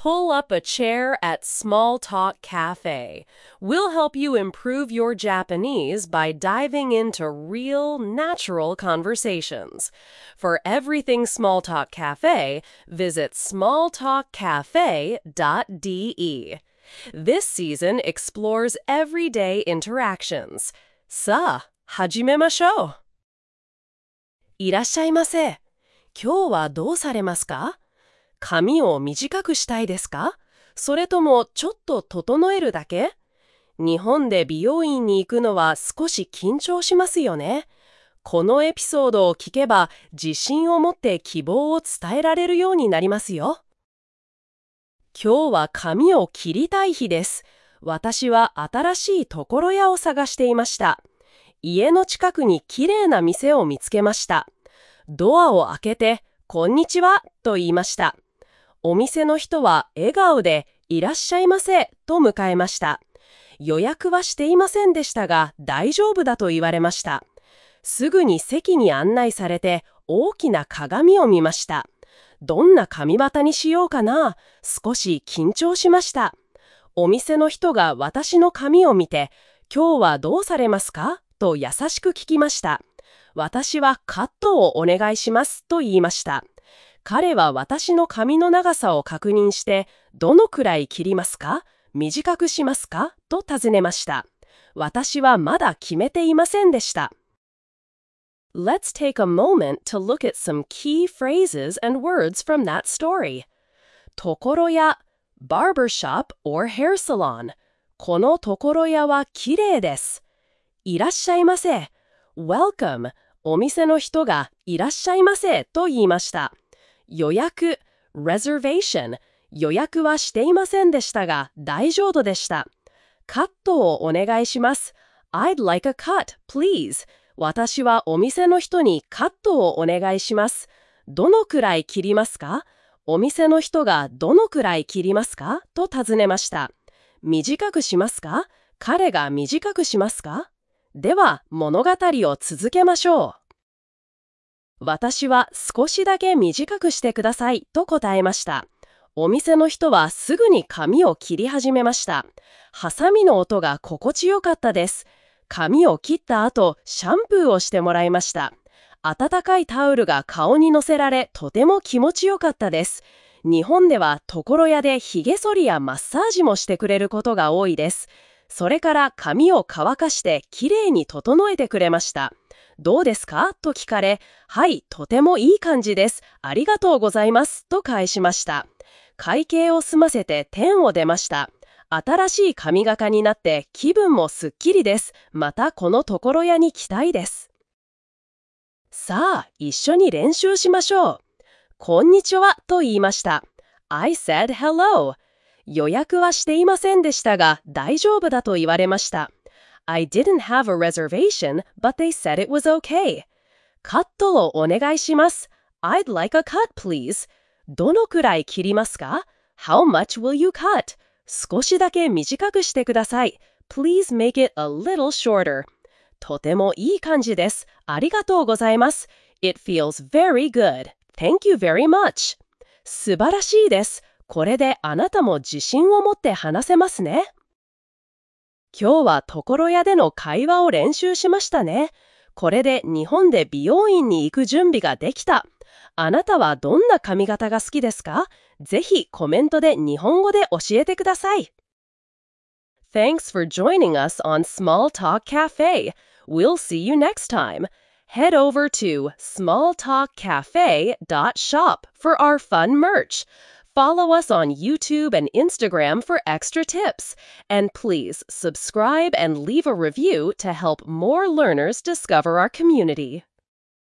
pull up a chair at Small Talk Cafe. We'll help you improve your Japanese by diving into real, natural conversations. For everything Small Talk Cafe, visit smalltalkcafe.de. This season explores everyday interactions. さあ、始めましょう。いらっしゃいませ。今日はどうされますか？髪を短くしたいですか？それともちょっと整えるだけ？日本で美容院に行くのは少し緊張しますよね。このエピソードを聞けば自信を持って希望を伝えられるようになりますよ。今日は髪を切りたい日です。私は新しい床屋を探していました。家の近くにきれいな店を見つけました。ドアを開けて、こんにちはと言いました。お店の人は笑顔でいらっしゃいませと迎えました。予約はしていませんでしたが大丈夫だと言われました。すぐに席に案内されて大きな鏡を見ました。どんな髪型にしようかな？少し緊張しました。お店の人が私の髪を見て、今日はどうされますか？と優しく聞きました。私はカットをお願いしますと言いました。彼は私の髪の長さを確認して、どのくらい切りますか？短くしますか？と尋ねました。私はまだ決めていませんでした。Let's take a moment to look at some key phrases and words from that story. 床屋 barbershop or hair salon. この床屋はきれいです。いらっしゃいませ。Welcome. お店の人がいらっしゃいませと言いました。予約 reservation。予約はしていませんでしたが大丈夫でした。カットをお願いします。I'd like a cut, please. 私はお店の人にカットをお願いします。どのくらい切りますか？お店の人がどのくらい切りますか？と尋ねました。短くしますか？彼が短くしますか？では物語を続けましょう。私は少しだけ短くしてくださいと答えました。お店の人はすぐに髪を切り始めました。ハサミの音が心地よかったです。髪を切った後、シャンプーをしてもらいました。温かいタオルが顔に乗せられ、とても気持ちよかったです。日本では床屋でひげ剃りやマッサージもしてくれることが多いです。それから髪を乾かしてきれいに整えてくれました。どうですか？と聞かれ、はい、とてもいい感じです。ありがとうございます。と返しました。会計を済ませて店を出ました。新しい髪型になって気分もすっきりです。またこの床屋に来たいです。さあ、一緒に練習しましょう。こんにちはと言いました。I said hello. 予約はしていませんでしたが大丈夫だと言われました。I didn't have a reservation, but they said it was okay. カットをお願いします。I'd like a cut, please. どのくらい切りますか？ How much will you cut? 少しだけ短くしてください。Please make it a little shorter. とてもいい感じです。ありがとうございます。It feels very good. Thank you very much. 素晴らしいです。これであなたも自信を持って話せますね。今日は床屋での会話を練習しましたね。これで日本で美容院に行く準備ができた。あなたはどんな髪型が好きですか？ぜひコメントで日本語で教えてください。Thanks for joining us on Small Talk Cafe. We'll see you next time. Head over to smalltalkcafe.shop for our fun merch. Follow us on YouTube and Instagram for extra tips. And please subscribe and leave a review to help more learners discover our community.